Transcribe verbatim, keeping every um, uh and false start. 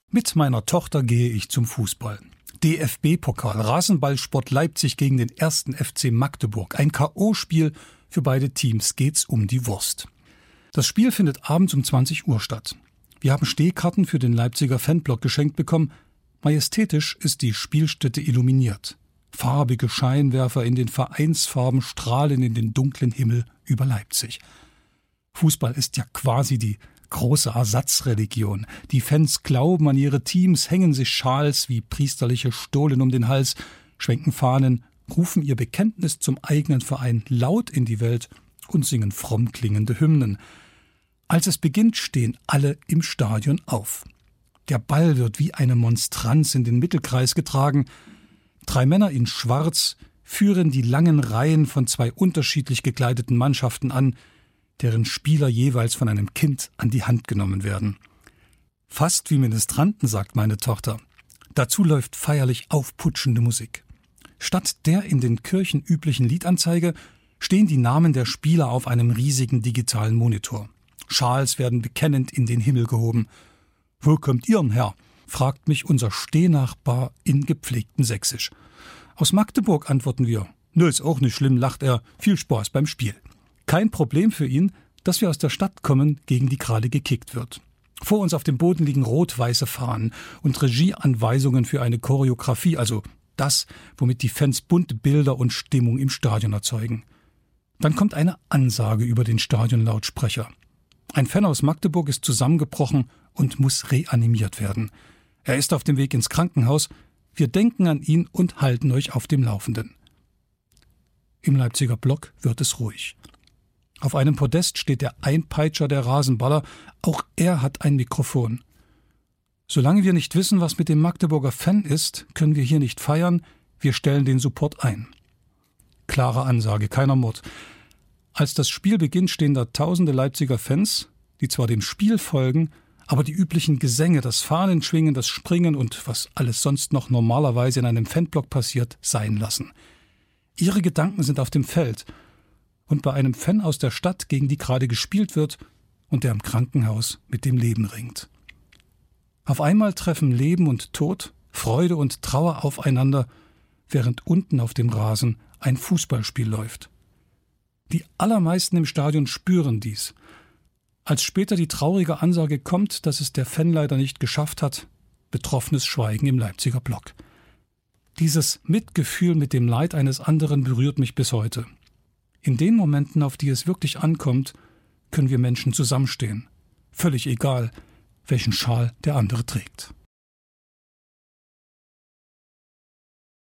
Mit meiner Tochter gehe ich zum Fußball. D F B-Pokal, Rasenballsport Leipzig gegen den ersten F C Magdeburg. Ein K O-Spiel, für beide Teams geht's um die Wurst. Das Spiel findet abends um zwanzig Uhr statt. Wir haben Stehkarten für den Leipziger Fanblock geschenkt bekommen. Majestätisch ist die Spielstätte illuminiert. Farbige Scheinwerfer in den Vereinsfarben strahlen in den dunklen Himmel über Leipzig. Fußball ist ja quasi die große Ersatzreligion. Die Fans glauben an ihre Teams, hängen sich Schals wie priesterliche Stolen um den Hals, schwenken Fahnen, rufen ihr Bekenntnis zum eigenen Verein laut in die Welt und singen fromm klingende Hymnen. Als es beginnt, stehen alle im Stadion auf. Der Ball wird wie eine Monstranz in den Mittelkreis getragen. Drei Männer in Schwarz führen die langen Reihen von zwei unterschiedlich gekleideten Mannschaften an, deren Spieler jeweils von einem Kind an die Hand genommen werden. Fast wie Ministranten, sagt meine Tochter. Dazu läuft feierlich aufputschende Musik. Statt der in den Kirchen üblichen Liedanzeige stehen die Namen der Spieler auf einem riesigen digitalen Monitor. Schals werden bekennend in den Himmel gehoben. »Wo kommt ihr, Herr?« fragt mich unser Stehnachbar in gepflegtem Sächsisch. »Aus Magdeburg«, antworten wir. »Nö, ist auch nicht schlimm«, lacht er. »Viel Spaß beim Spiel.« Kein Problem für ihn, dass wir aus der Stadt kommen, gegen die gerade gekickt wird. Vor uns auf dem Boden liegen rot-weiße Fahnen und Regieanweisungen für eine Choreografie, also das, womit die Fans bunte Bilder und Stimmung im Stadion erzeugen. Dann kommt eine Ansage über den Stadionlautsprecher. Ein Fan aus Magdeburg ist zusammengebrochen und muss reanimiert werden. Er ist auf dem Weg ins Krankenhaus. Wir denken an ihn und halten euch auf dem Laufenden. Im Leipziger Block wird es ruhig. Auf einem Podest steht der Einpeitscher der Rasenballer. Auch er hat ein Mikrofon. Solange wir nicht wissen, was mit dem Magdeburger Fan ist, können wir hier nicht feiern. Wir stellen den Support ein. Klare Ansage, keiner Mord. Als das Spiel beginnt, stehen da tausende Leipziger Fans, die zwar dem Spiel folgen, aber die üblichen Gesänge, das Fahnenschwingen, das Springen und was alles sonst noch normalerweise in einem Fanblock passiert, sein lassen. Ihre Gedanken sind auf dem Feld und bei einem Fan aus der Stadt, gegen die gerade gespielt wird und der im Krankenhaus mit dem Leben ringt. Auf einmal treffen Leben und Tod, Freude und Trauer aufeinander, während unten auf dem Rasen ein Fußballspiel läuft. Die allermeisten im Stadion spüren dies. Als später die traurige Ansage kommt, dass es der Fan leider nicht geschafft hat, betroffenes Schweigen im Leipziger Block. Dieses Mitgefühl mit dem Leid eines anderen berührt mich bis heute. In den Momenten, auf die es wirklich ankommt, können wir Menschen zusammenstehen. Völlig egal, welchen Schal der andere trägt.